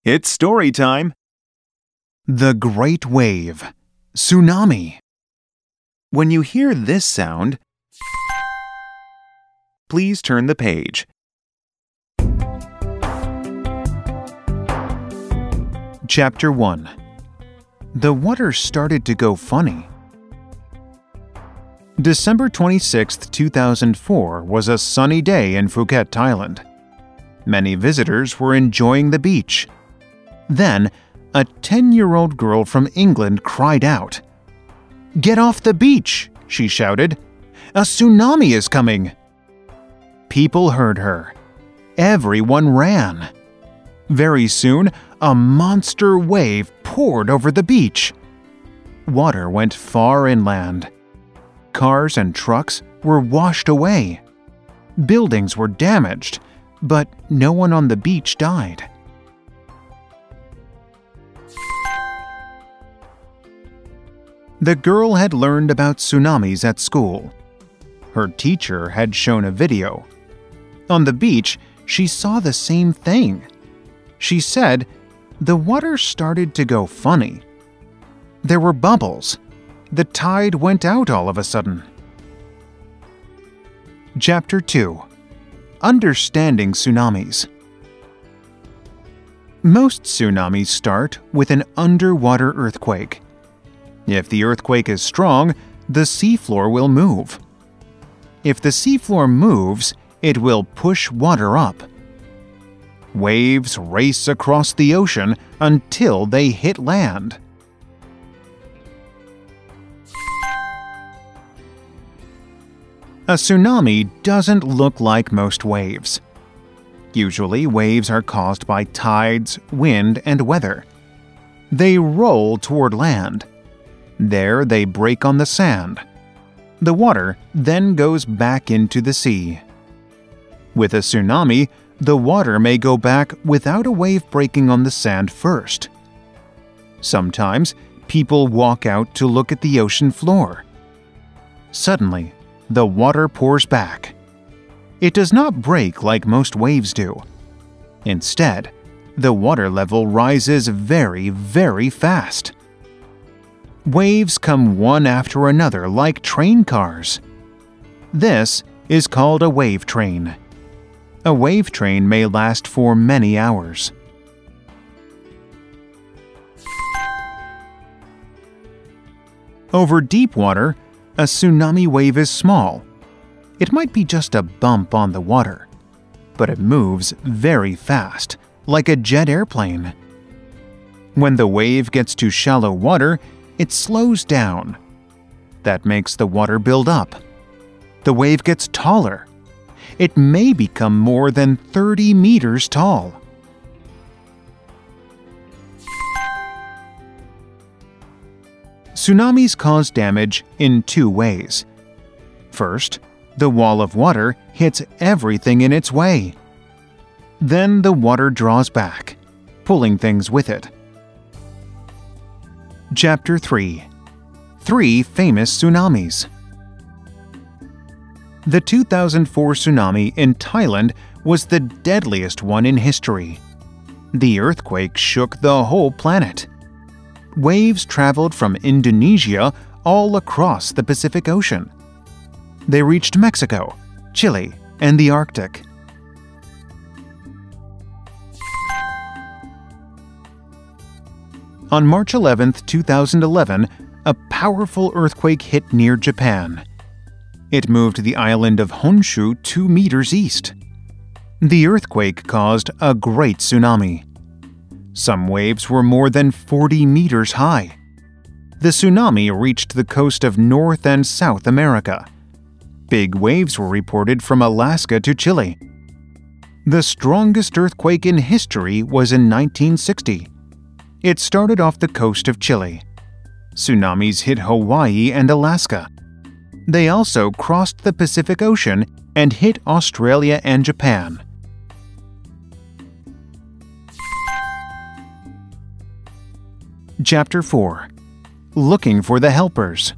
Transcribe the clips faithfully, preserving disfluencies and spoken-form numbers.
It's story time. The Great Wave. Tsunami. When you hear this sound, please turn the page. Chapter one. The water started to go funny. December twenty-sixth, two thousand four was a sunny day in Phuket, Thailand. Many visitors were enjoying the beach. Then, a ten-year-old girl from England cried out. "Get off the beach!" she shouted. "A tsunami is coming!" People heard her. Everyone ran. Very soon, a monster wave poured over the beach. Water went far inland. Cars and trucks were washed away. Buildings were damaged, but no one on the beach died. The girl had learned about tsunamis at school. Her teacher had shown a video. On the beach, she saw the same thing. She said, the water started to go funny. There were bubbles. The tide went out all of a sudden. Chapter two. Understanding Tsunamis. Most tsunamis start with an underwater earthquake. If the earthquake is strong, the seafloor will move. If the seafloor moves, it will push water up. Waves race across the ocean until they hit land. A tsunami doesn't look like most waves. Usually, waves are caused by tides, wind, and weather. They roll toward land. There they break on the sand. The water then goes back into the sea. With a tsunami, the water may go back without a wave breaking on the sand first. Sometimes, people walk out to look at the ocean floor. Suddenly, the water pours back. It does not break like most waves do. Instead, the water level rises very, very fast. Waves come one after another like train cars. This is called a wave train. A wave train may last for many hours. Over deep water, a tsunami wave is small. It might be just a bump on the water, but it moves very fast, like a jet airplane. When the wave gets to shallow water, it slows down. That makes the water build up. The wave gets taller. It may become more than thirty meters tall. Tsunamis cause damage in two ways. First, the wall of water hits everything in its way. Then the water draws back, pulling things with it. Chapter three. Three famous tsunamis. The two thousand four tsunami in Thailand was the deadliest one in history. The earthquake shook the whole planet. Waves traveled from Indonesia all across the Pacific Ocean. They reached Mexico, Chile, and the Arctic. On March eleventh, two thousand eleven, a powerful earthquake hit near Japan. It moved the island of Honshu two meters east. The earthquake caused a great tsunami. Some waves were more than forty meters high. The tsunami reached the coast of North and South America. Big waves were reported from Alaska to Chile. The strongest earthquake in history was in nineteen sixty. It started off the coast of Chile. Tsunamis hit Hawaii and Alaska. They also crossed the Pacific Ocean and hit Australia and Japan. Chapter four. Looking for the helpers.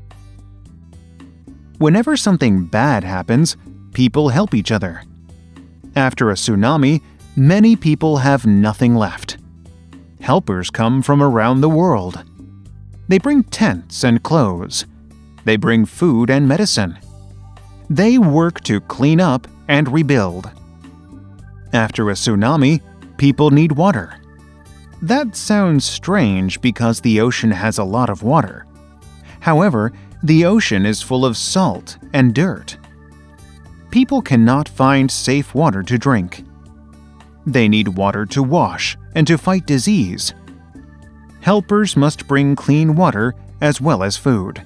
Whenever something bad happens, people help each other. After a tsunami, many people have nothing left. helpers come from around the world. They bring tents and clothes. They bring food and medicine. They work to clean up and rebuild. After a tsunami, people need water. That sounds strange because the ocean has a lot of water. However, the ocean is full of salt and dirt. People cannot find safe water to drink. They need water to wash and to fight disease. Helpers must bring clean water as well as food.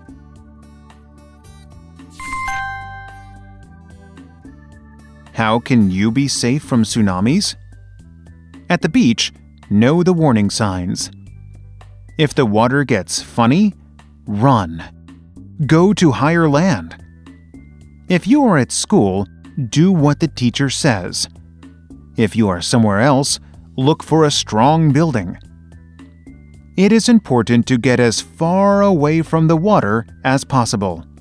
How can you be safe from tsunamis? At the beach, know the warning signs. If the water gets funny, run. Go to higher land. If you are at school, do what the teacher says. If you are somewhere else, look for a strong building. It is important to get as far away from the water as possible.